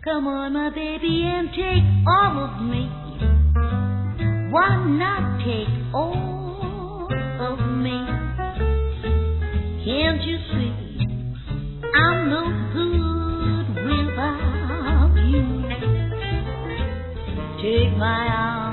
Come on, my baby, and take all of me. Why not take all of me? Can't you see I'm no good without you? Take my arm.